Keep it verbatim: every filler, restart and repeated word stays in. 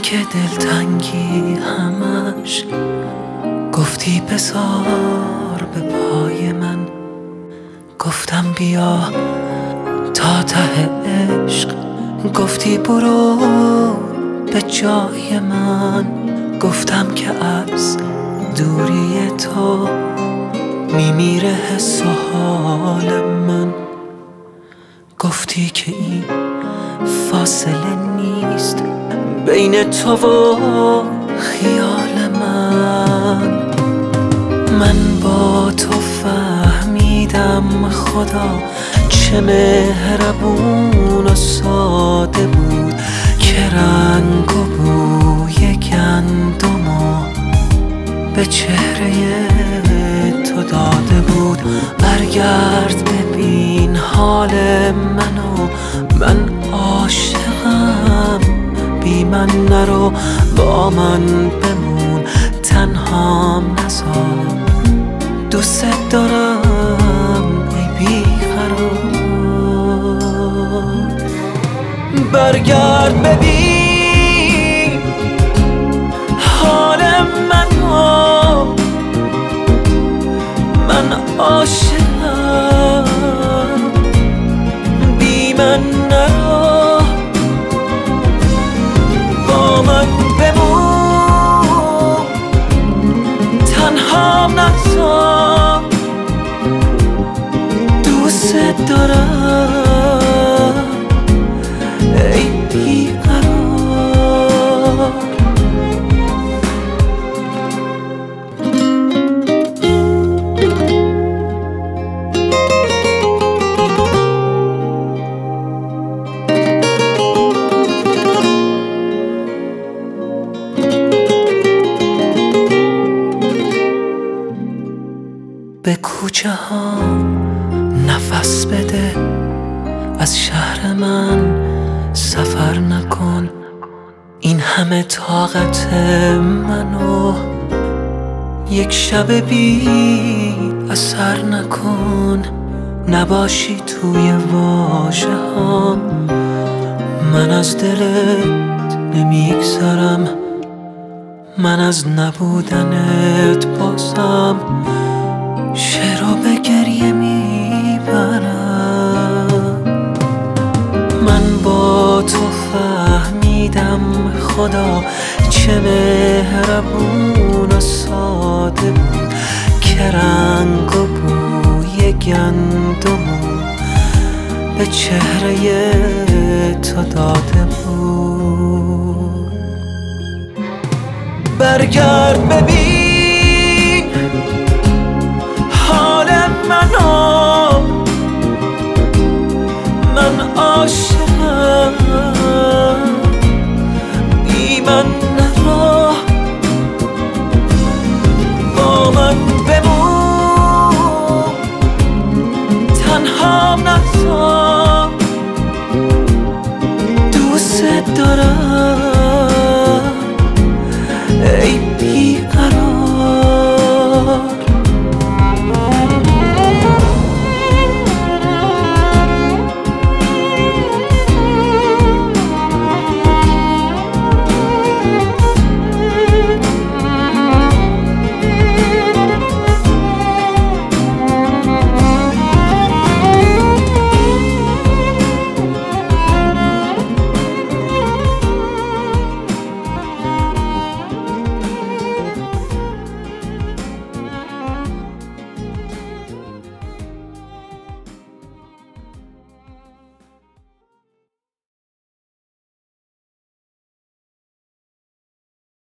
که دلتنگی همش گفتی بذار به پای من، گفتم بیا تا ته عشق، گفتی برو به جای من، گفتم که از دوری تو میمیره حس و حال من، گفتی که این فاصله نیست بین تو و خیال من. من با تو فهمیدم خدا چه مهربون و ساده بود، که رنگ و بوی گندمو به چهره تو داده بود. برگرد ببین حال منو، من عاشقم، بی من نرو، با من بمون، تنهام نذار، دوست دارم ای بی قرار. برگرد ببین حال منو، من عاشقم، بی من نرو، با من بمون، تنهام نذار، دوست دارم ای بی قرار. به کوچه ها نفس بده، از شهر من سفر نکن، این همه طاقت منو یک شب بی اثر نکن. نباشی توی واژه هام، من از دلت نمیگذرم، من از نبودنت بازم شعرو به گریه میبرم. من با تو فهمیدم خدا چه مهربون و ساده بود، که رنگ و بوی گندمو به چهره تو داده بود. برگرد ببین حال منو، من عاشقم، بی من نرو، با من بمون، تنهام نذار، دوست دارم ای بی